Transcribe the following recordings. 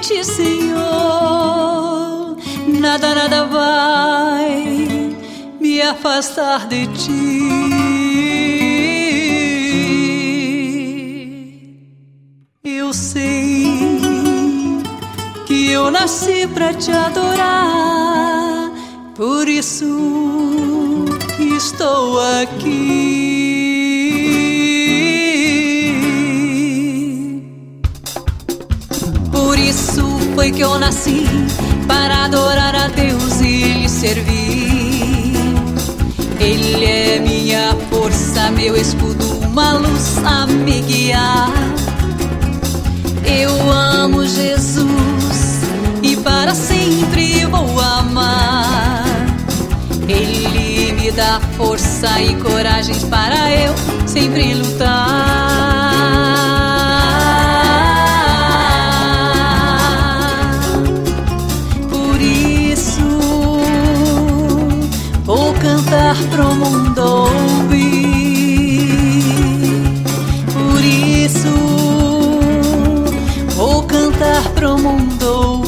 ti, Senhor, nada, nada vai me afastar de ti. Eu sei que eu nasci pra te adorar, por isso estou aqui. Por isso foi que eu nasci, para adorar a Deus e lhe servir. Ele é minha força, meu escudo, uma luz a me guiar. Eu amo Jesus e para sempre vou amar. Ele me dá força e coragem para eu sempre lutar. Por isso vou cantar pro mundo ouvir. Por isso vou cantar pro mundo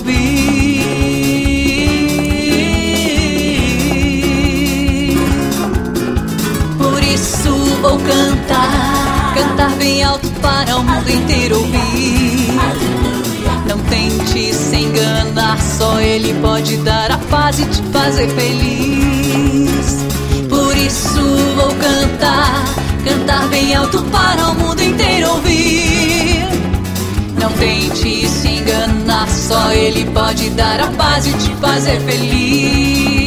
ouvir. Por isso vou cantar, cantar bem alto para o mundo inteiro ouvir. Não tente se enganar, só Ele pode dar a paz e te fazer feliz. Por isso vou cantar, cantar bem alto para o mundo inteiro ouvir. Não tente se enganar, só Ele pode dar a paz e te fazer feliz.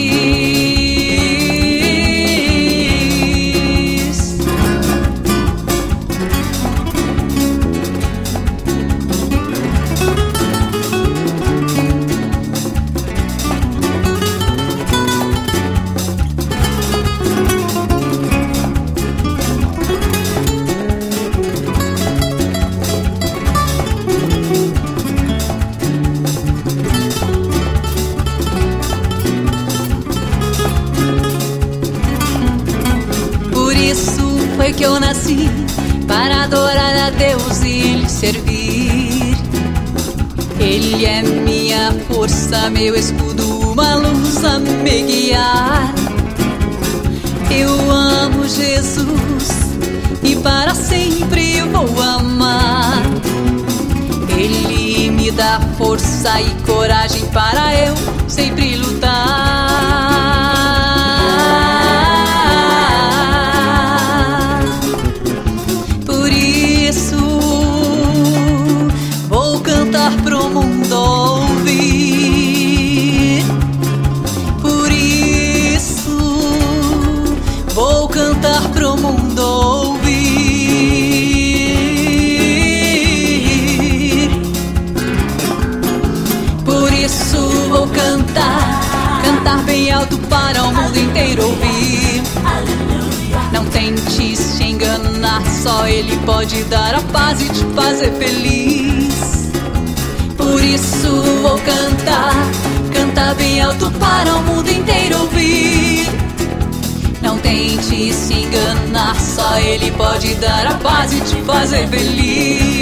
Foi que eu nasci para adorar a Deus e lhe servir. Ele é minha força, meu escudo, uma luz a me guiar. Eu amo Jesus e para sempre vou amar. Ele me dá força e coragem para eu sempre lutar. Pro mundo ouvir. Por isso vou cantar pro mundo ouvir. Por isso vou cantar, cantar bem alto para o mundo inteiro ouvir. Não tente se enganar, só Ele pode dar a paz e te fazer feliz. Por isso vou cantar, cantar bem alto para o mundo inteiro ouvir. Não tente se enganar, só Ele pode dar a paz e te fazer feliz.